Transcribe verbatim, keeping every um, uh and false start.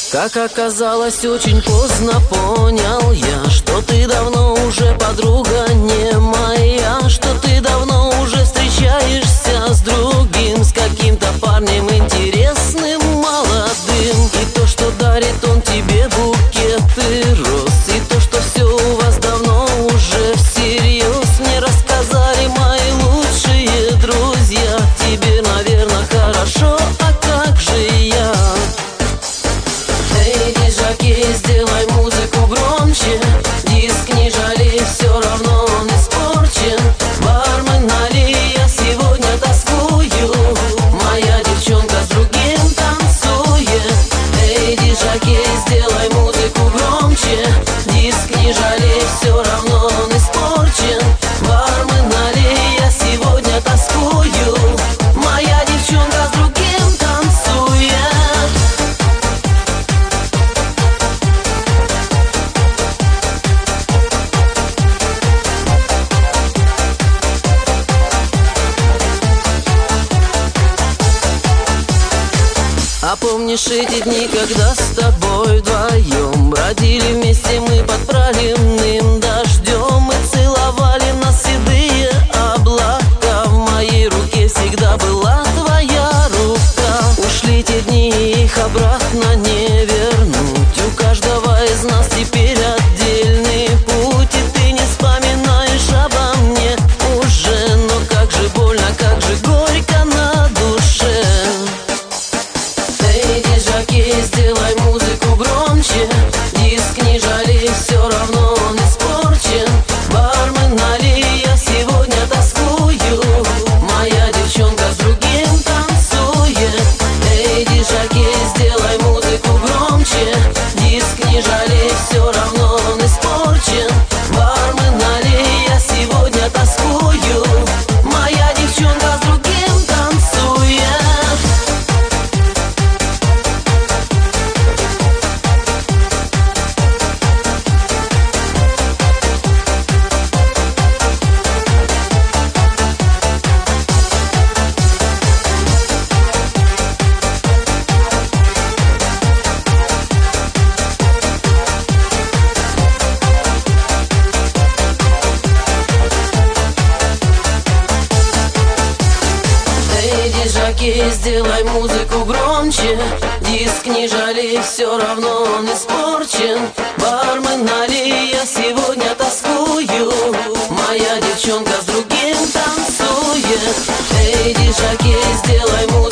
Как оказалось, очень поздно понял я, что ты давно уже подруга не моя, что ты давно уже встречаешься с другим, с каким-то парнем интересным, молодым. И то, что дарит он тебе букеты роз, и то, что все у вас давно уже всерьез, мне рассказали мои лучшие друзья. Тебе, наверное, хорошо, а как же я? Эй, диджокей, сделай музыку громче, диск не жалей, все равно он испорчен. Бармен, налей, я сегодня тоскую, моя девчонка с другим танцует. Эй, диджокей, сделай музыку громче, диск не жалей, все равно он испорчен. Бармен, налей, я сегодня тоскую, моя девчонка с другим танцует. А помнишь эти дни, когда с тобой вдвоем бродили вместе мы под проливным дождем, и целовали нас седые облака? В моей руке всегда была твоя рука. Ушли те дни, их обратно не вернуть. У каждого из нас теперь отдельный путь, и ты не вспоминаешь обо мне уже. Но как же больно, как же горько на душе. Эй, диджокей, сделай музыку громче, диск не жалей, все равно он испорчен. Бармен, налей, я сегодня тоскую, моя девчонка с другим танцует. Эй, диджокей, сделай музыку громче, диск не жалей, все равно он испорчен. Бармен, налей, я сегодня тоскую, моя девчонка с другим танцует. Диджокей, сделай музыку громче, диск не жалей, все равно он испорчен. Бармен, налей, я сегодня тоскую, моя девчонка с другим танцует. Эй, диджокей, сделай музыку